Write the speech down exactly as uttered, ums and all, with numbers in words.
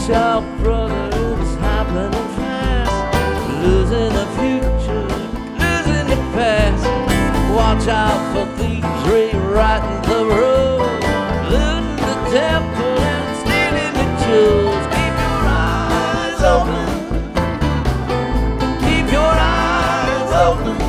Watch out, brother, it's happening fast. Losing the future, losing the past. Watch out for thieves rewriting the road, looting the temple and stealing the jewels. Keep your eyes open, keep your eyes open.